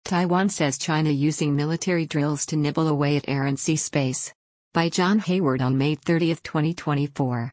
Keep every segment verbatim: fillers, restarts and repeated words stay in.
Taiwan says China using military drills to nibble away at air and sea space. By John Hayward on May thirtieth, twenty twenty-four.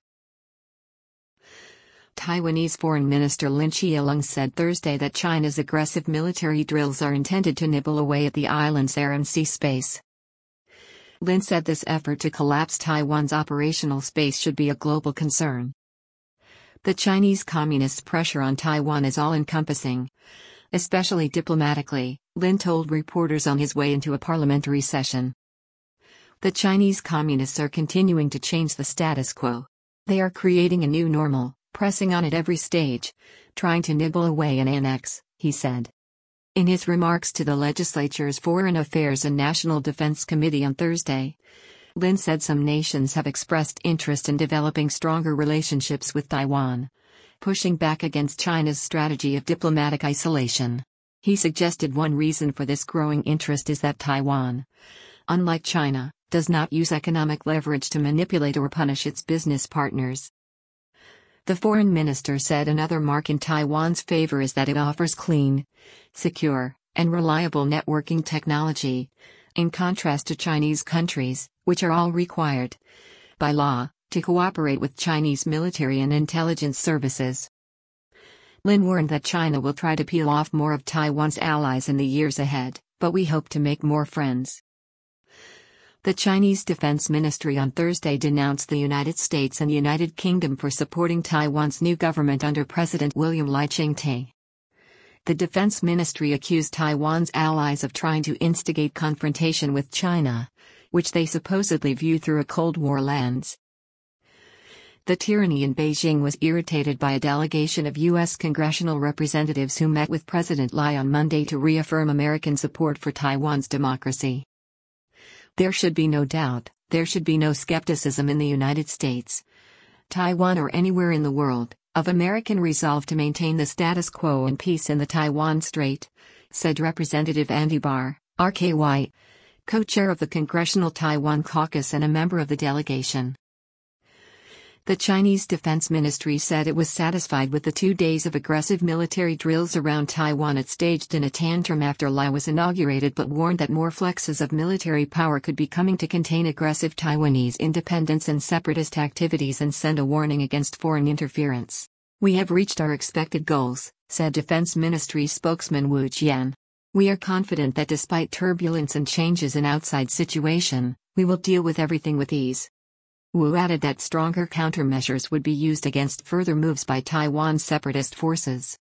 Taiwanese Foreign Minister Lin Chialong said Thursday that China's aggressive military drills are intended to nibble away at the island's air and sea space. Lin said this effort to collapse Taiwan's operational space should be a global concern. The Chinese Communist pressure on Taiwan is all-encompassing, especially diplomatically, Lin told reporters on his way into a parliamentary session. The Chinese Communists are continuing to change the status quo. They are creating a new normal, pressing on at every stage, trying to nibble away and annex, he said. In his remarks to the legislature's Foreign Affairs and National Defense Committee on Thursday, Lin said some nations have expressed interest in developing stronger relationships with Taiwan, pushing back against China's strategy of diplomatic isolation. He suggested one reason for this growing interest is that Taiwan, unlike China, does not use economic leverage to manipulate or punish its business partners. The foreign minister said another mark in Taiwan's favor is that it offers clean, secure, and reliable networking technology, in contrast to Chinese countries, which are all required, by law, to cooperate with Chinese military and intelligence services. Lin warned that China will try to peel off more of Taiwan's allies in the years ahead, but we hope to make more friends. The Chinese Defense Ministry on Thursday denounced the United States and United Kingdom for supporting Taiwan's new government under President William Lai Ching-te. The Defense Ministry accused Taiwan's allies of trying to instigate confrontation with China, which they supposedly view through a Cold War lens. The tyranny in Beijing was irritated by a delegation of U S congressional representatives who met with President Lai on Monday to reaffirm American support for Taiwan's democracy. There should be no doubt, there should be no skepticism in the United States, Taiwan or anywhere in the world, of American resolve to maintain the status quo and peace in the Taiwan Strait, said Representative Andy Barr, R K Y, co-chair of the Congressional Taiwan Caucus and a member of the delegation. The Chinese Defense Ministry said it was satisfied with the two days of aggressive military drills around Taiwan it staged in a tantrum after Lai was inaugurated, but warned that more flexes of military power could be coming to contain aggressive Taiwanese independence and separatist activities and send a warning against foreign interference. We have reached our expected goals, said Defense Ministry spokesman Wu Jian. We are confident that despite turbulence and changes in outside situation, we will deal with everything with ease. Wu added that stronger countermeasures would be used against further moves by Taiwan's separatist forces.